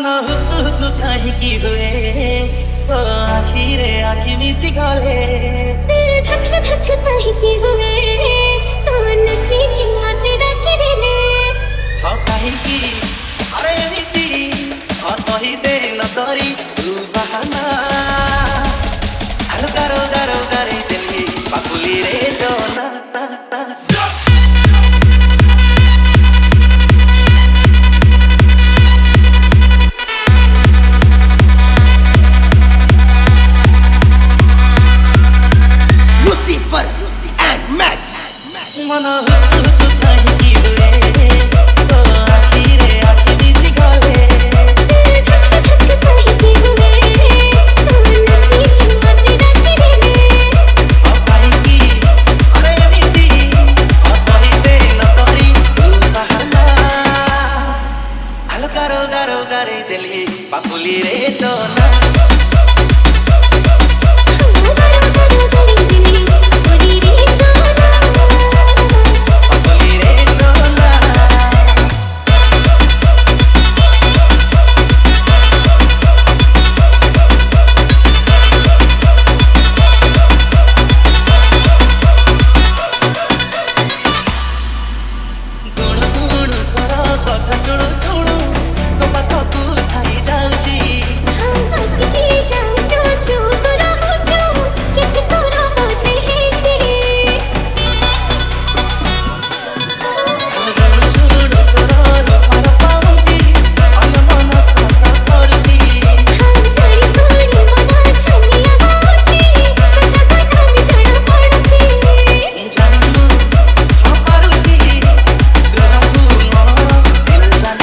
मन हुकु हुकु काहिकी हुए ओ आखिरे आखि मिसी गले दिल धक धक काहिकी हुए तो नची की मत डाकी देले हाँ काहिकी अरे नीति और कही दे न करी तू बहाना हलो गारो गारो गारी दिली पाकुली रे तो ना ना ना Lucifer and Max. मन हुकु हुकु काहिकी हुए ओ आखिरे आखि मिसी गले दिल धक धक काहिकी हुए तो नची की मत डाकी देले हाँ काहिकी अरे नीति और कही दे न करी तू बहाना हलो गारो गारो गारी दिली पाकुली रे तो ना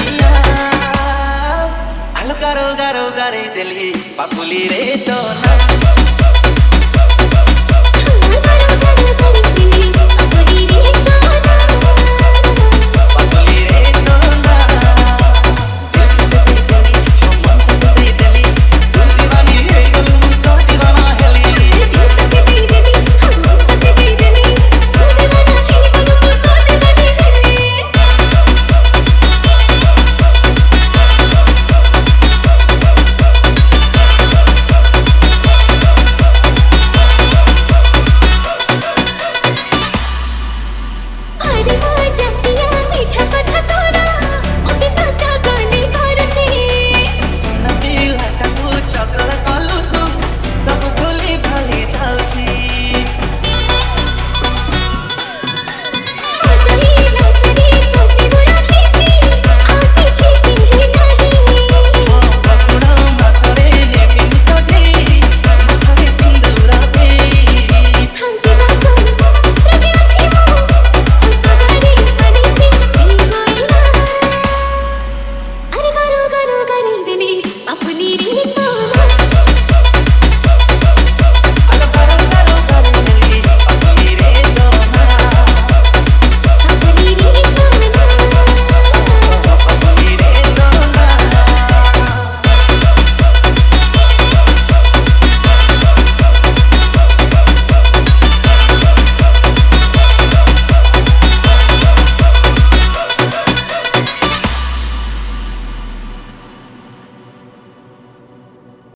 गारो गारो गारी दिली पाकुली रे तो ना